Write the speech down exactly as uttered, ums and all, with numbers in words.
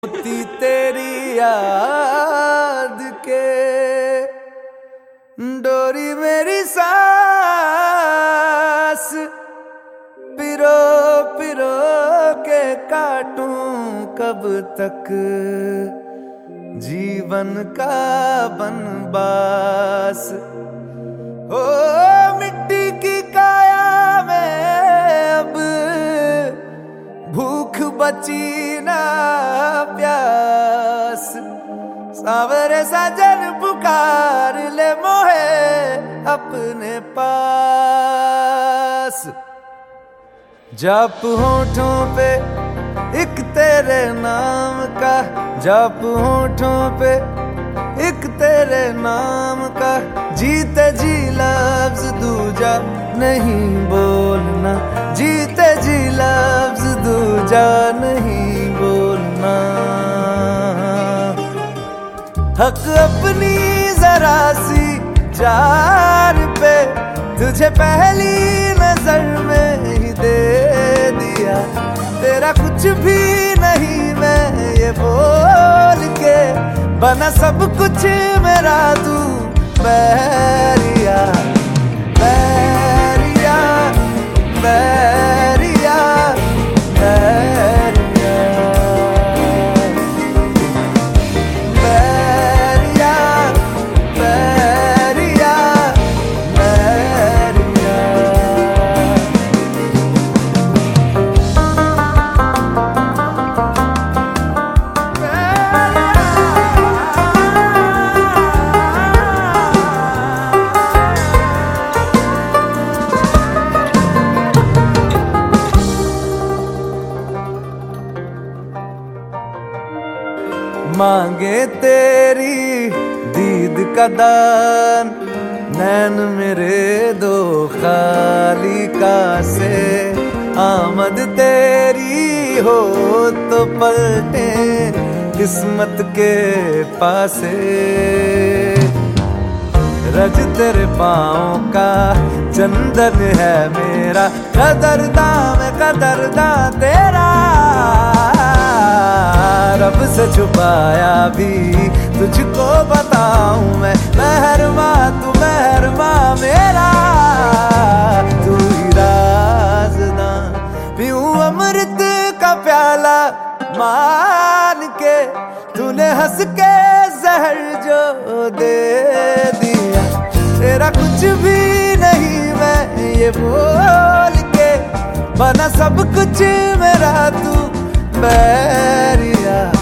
होती तेरी याद के डोरी मेरी सांस पिरो पिरो के काटूं कब तक जीवन का बनबास। ओ मिट्टी की काया में अब भूख बची ना प्यास। सावरे साजन पुकार ले मोहे अपने पास। जाप होठों पे एक तेरे नाम का, जाप होठों पे एक तेरे नाम का। जीते जी लफ्ज दूजा नहीं बोलना, जीते जी लफ्ज दूजा नहीं बोलना। हक अपनी जरा सी जान पे तुझे पहली नजर में ही दे दिया। तेरा कुछ भी नहीं मैं ये बोल के, बना सब कुछ मेरा तू बैरिया बैरिया बैरिया बैरिया बैरिया बैरिया बैरिया। मांगे तेरी दीद का दान नैन मेरे दो खाली कासे। आमद तेरी हो तो पलटे किस्मत के पासे। रज तेरे पाँव का चंदन है मेरा, कदरदां मैं कदरदां तेरा। रब से छुपाया भी तुझको बताऊं मैं, मेहरमा तू मेहरमा मेरा। तू ही राज़दां पीऊं अमृत का प्याला मान के, तूने हंस के जहर जो दे दिया। तेरा कुछ भी नहीं मैं ये बोल के, बना सब कुछ मेरा तू बैरिया।